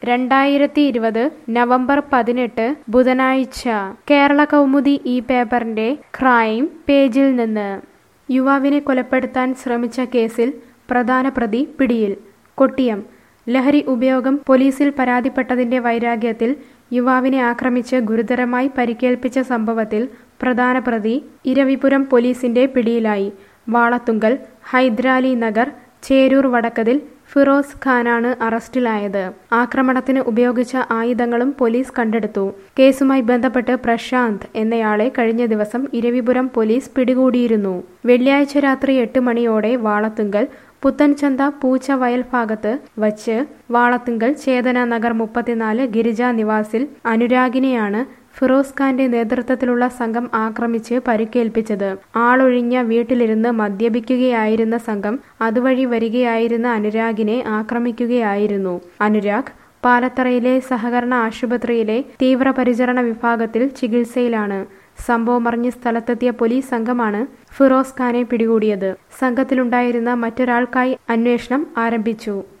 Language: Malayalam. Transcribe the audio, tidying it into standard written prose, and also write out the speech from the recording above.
2020 നവംബർ 18 ബുധനാഴ്ച കേരള കൗമുദി ഈ പേപ്പറിന്റെ ക്രൈം പേജിൽ നിന്ന് യുവാവിനെ കൊലപ്പെടുത്താൻ ശ്രമിച്ച കേസിൽ പ്രധാന പ്രതി പിടിയിൽ. കൊട്ടിയം ലഹരി ഉപയോഗം പോലീസിൽ പരാതിപ്പെട്ടതിന്റെ വൈരാഗ്യത്തിൽ യുവാവിനെ ആക്രമിച്ച് ഗുരുതരമായി പരിക്കേൽപ്പിച്ച സംഭവത്തിൽ പ്രധാന പ്രതി ഇരവിപുരം പോലീസിന്റെ പിടിയിലായി. വാളത്തുങ്കൽ, ഹൈദരാലി നഗർ, ചേരൂർ വടക്കതിൽ ഫിറോസ് ഖാനാണ് അറസ്റ്റിലായത്. ആക്രമണത്തിന് ഉപയോഗിച്ച ആയുധങ്ങളും പോലീസ് കണ്ടെടുത്തു. കേസുമായി ബന്ധപ്പെട്ട് പ്രശാന്ത് എന്നയാളെ കഴിഞ്ഞ ദിവസം ഇരവിപുരം പോലീസ് പിടികൂടിയിരുന്നു. വെള്ളിയാഴ്ച രാത്രി 8 മണിയോടെ വാളത്തുങ്കൽ പുത്തൻചന്ത പൂച്ചവയൽ ഭാഗത്ത് വച്ച് വാളത്തുങ്കൽ ചേതന നഗർ 34 ഗിരിജ നിവാസിൽ അനുരാഗിനെയാണ് ഫിറോസ് ഖാന്റെ നേതൃത്വത്തിലുള്ള സംഘം ആക്രമിച്ച് പരിക്കേൽപ്പിച്ചത്. ആളൊഴിഞ്ഞ വീട്ടിലിരുന്ന് മദ്യപിക്കുകയായിരുന്ന സംഘം അതുവഴി വരികയായിരുന്ന അനുരാഗിനെ ആക്രമിക്കുകയായിരുന്നു. അനുരാഗ് പാലത്തറയിലെ സഹകരണ ആശുപത്രിയിലെ തീവ്രപരിചരണ വിഭാഗത്തിൽ ചികിത്സയിലാണ്. സംഭവമറിഞ്ഞ് സ്ഥലത്തെത്തിയ പോലീസ് സംഘമാണ് ഫിറോസ് ഖാനെ പിടികൂടിയത്. സംഘത്തിലുണ്ടായിരുന്ന മറ്റൊരാൾക്കായി അന്വേഷണം ആരംഭിച്ചു.